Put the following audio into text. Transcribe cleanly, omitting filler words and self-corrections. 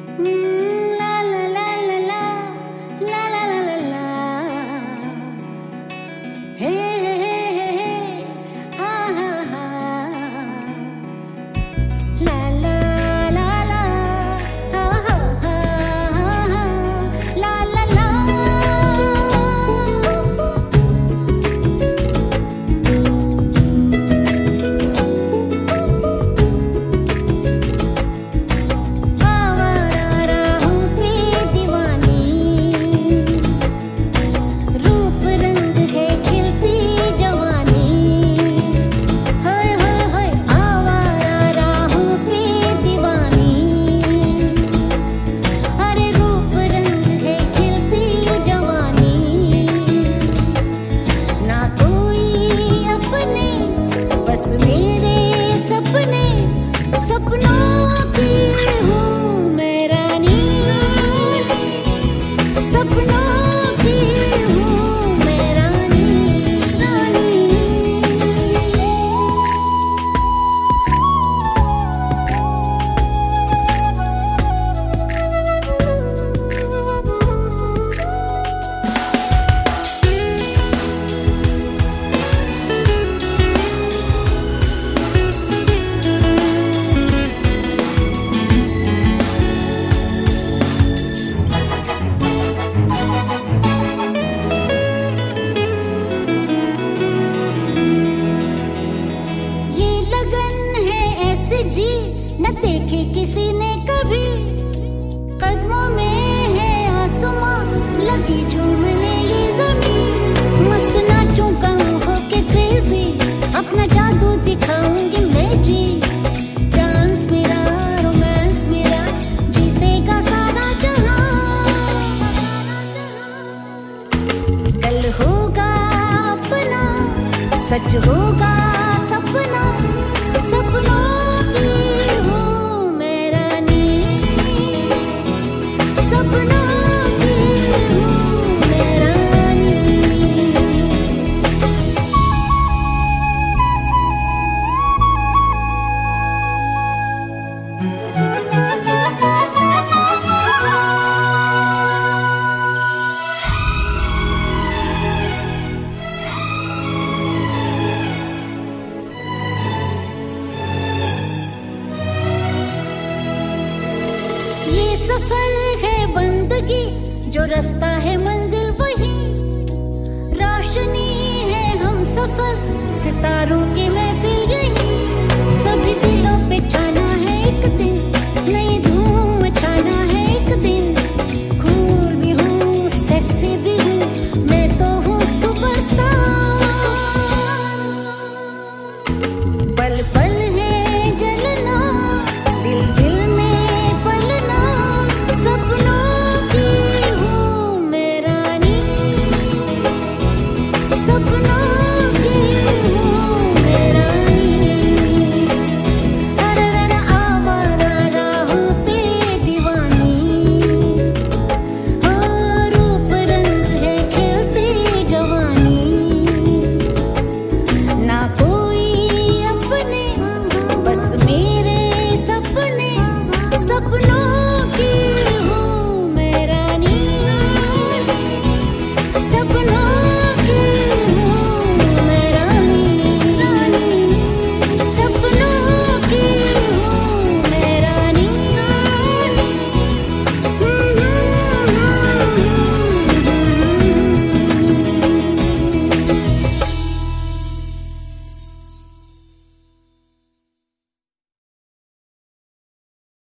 La la la la la, la la la la la. Hey hey hey hey, ha ha ha. La la la la, ha ha ha ha. La la la. न देखे किसी ने कभी, कदमों में है आसमां, लगी झूमने ये ज़मीं। मस्त नाचूं कहूँ होके क्रेजी, अपना जादू दिखाऊंगी मैं जी। डांस मेरा, रोमांस मेरा, जीतेगा सारा जहां। कल होगा अपना, सच होगा सपना, सपना सफर है बंदगी, जो रास्ता है मंजिल वही। रोशनी है हम सफर, सितारों की महफिल यही। सभी दिलों पे छाना है एक दिन, नई धूम मचाना है एक दिन। कूल भी हूँ, सेक्सी भी हूँ, मैं तो हूँ सुपरस्टार। पल पल